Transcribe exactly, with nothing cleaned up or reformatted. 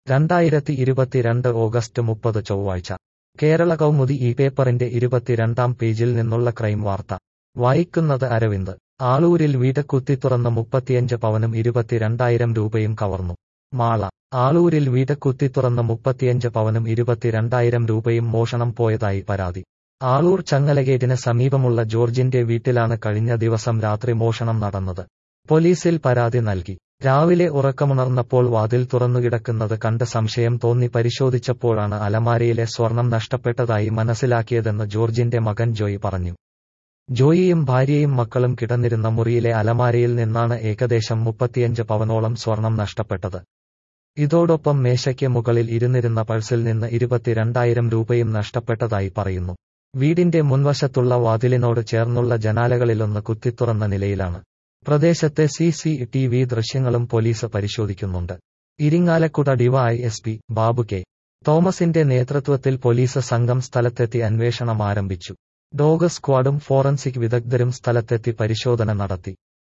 രണ്ടായിരത്തി ഇരുപത്തിരണ്ട് ഓഗസ്റ്റ് മുപ്പത് ചൊവ്വാഴ്ച കേരള കൗമുദി ഈ പേപ്പറിന്റെ ഇരുപത്തിരണ്ടാം പേജിൽ നിന്നുള്ള ക്രൈം വാർത്ത വായിക്കുന്നത് അരവിന്ദ്. ആളൂരിൽ വീട് കുത്തിത്തുറന്ന് മുപ്പത്തിയഞ്ച് പവനും ഇരുപത്തിരണ്ടായിരം രൂപയും കവർന്നു. മാള. ആളൂരിൽ വീട് കുത്തിത്തുറന്ന് മുപ്പത്തിയഞ്ച് പവനും ഇരുപത്തിരണ്ടായിരം രൂപയും മോഷണം പോയതായി പരാതി. ആളൂർ ചങ്ങലഗേറ്റിന് സമീപമുള്ള ജോർജിന്റെ വീട്ടിലാണ് കഴിഞ്ഞ ദിവസം രാത്രി മോഷണം നടന്നത്. പോലീസിൽ പരാതി നൽകി. രാവിലെ ഉറക്കമുണർന്നപ്പോൾ വാതിൽ തുറന്നുകിടക്കുന്നത് കണ്ട് സംശയം തോന്നി പരിശോധിച്ചപ്പോഴാണ് അലമാരയിലെ സ്വർണം നഷ്ടപ്പെട്ടതായി മനസ്സിലാക്കിയതെന്ന് ജോർജിന്റെ മകൻ ജോയി പറഞ്ഞു. ജോയിയും ഭാര്യയും മക്കളും കിടന്നിരുന്ന മുറിയിലെ അലമാരയിൽ നിന്നാണ് ഏകദേശം മുപ്പത്തിയഞ്ച് പവനോളം സ്വർണം നഷ്ടപ്പെട്ടത്. ഇതോടൊപ്പം മേശയ്ക്ക് മുകളിൽ ഇരുന്നിരുന്ന പഴ്സിൽ നിന്ന് ഇരുപത്തിരണ്ടായിരം രൂപയും നഷ്ടപ്പെട്ടതായി പറയുന്നു. വീടിന്റെ മുൻവശത്തുള്ള വാതിലിനോട് ചേർന്നുള്ള ജനാലകളിലൊന്ന് കുത്തിത്തുറന്ന നിലയിലാണ്. പ്രദേശത്തെ സി സി ടി വി ദൃശ്യങ്ങളും പോലീസ് പരിശോധിക്കുന്നുണ്ട്. Irinjalakuda DYSP Babu K. തോമസിന്റെ നേതൃത്വത്തിൽ പോലീസ് സംഘം സ്ഥലത്തെത്തി അന്വേഷണം ആരംഭിച്ചു. ഡോഗ് സ്ക്വാഡും ഫോറൻസിക് വിദഗ്ധരും സ്ഥലത്തെത്തി പരിശോധന നടത്തി.